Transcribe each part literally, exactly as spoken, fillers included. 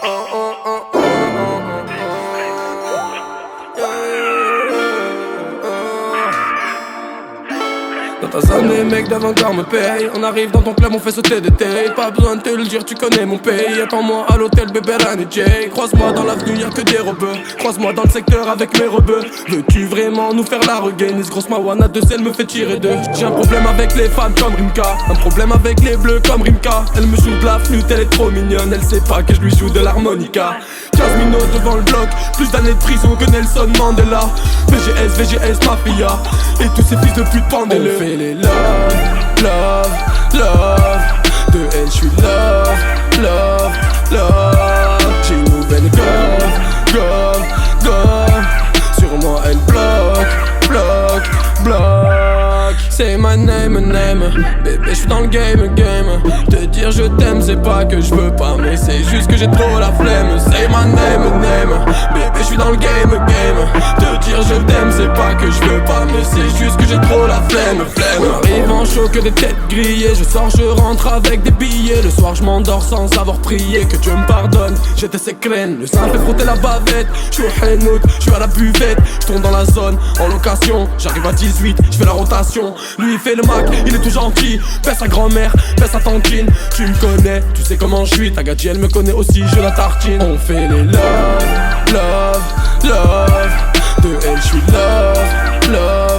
Dans ta zone, les mecs doivent encore me payer. On arrive dans ton club, on fait sauter des tailles. Pas besoin de te le dire, tu connais mon pays. Attends-moi à l'hôtel, bébé, Ran et Jay. Croise-moi dans l'avenue, y'a que des rebeux. Croise-moi dans le secteur avec mes rebeux. Veux-tu vraiment nous faire la regaine? Ce grosse mawana de sel me fait tirer d'eux. J'ai un problème avec les femmes comme Rimka. Un problème avec les bleus comme Rimka. Elle me joue de la flûte, elle est trop mignonne. Elle sait pas que je lui joue de l'harmonica. quinze minutes devant le bloc, plus d'années de prison que Nelson Mandela. V G S, V G S, mafia. Et tous ces fils de pute pendez-le. On fait les love, love, love. De elle j'suis love, love, love. J'ai une nouvelle gomme, gomme, gomme. Sur moi elle bloque, bloque, bloque. C'est my name, name. Bébé j'suis dans le game, game. Te dire je t'aime c'est pas que je veux pas, mais c'est juste que j'ai trop la flemme. C'est my name, name. Bébé j'suis dans le game, game. Te dire je t'aime c'est pas que je veux pas, mais c'est juste que j'ai trop la flemme, flemme. On arrive en chaud que des têtes grillées. Je sors, je rentre avec des billets. Le soir je m'endors sans avoir prié. Que Dieu me pardonne, j'étais sécrène. Le sein fait frotter la bavette. J'suis au Henout, j'suis à la buvette. J'tourne dans la zone, en location. J'arrive à dix-huit, j'fais la rotation. Lui il fait le Mac, il est tout gentil. Pèse sa grand-mère, pèse sa tantine. Tu me connais, tu sais comment je suis. Ta gadji elle me connaît aussi, je la tartine. On fait les love, love, love. De elle j'suis love, love,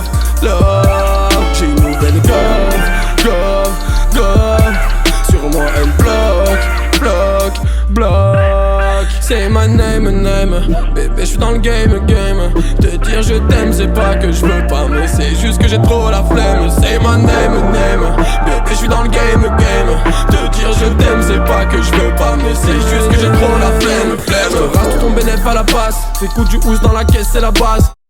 love. J'ai une nouvelle gomme, gomme, gomme. Sur moi elle bloque, bloque, bloque. C'est my name, name. Bébé j'suis dans le game, game. Te dire je t'aime c'est pas que je veux pas, mais c'est juste que j'ai trop la flemme. C'est my name, name. Bébé j'suis dans le game, game. Te dire je t'aime c'est pas que je veux pas, mais c'est juste que j'ai trop la flemme, flemme. J'te rase tout ton bénéf à la passe. T'écoutes du housse dans la caisse c'est la base.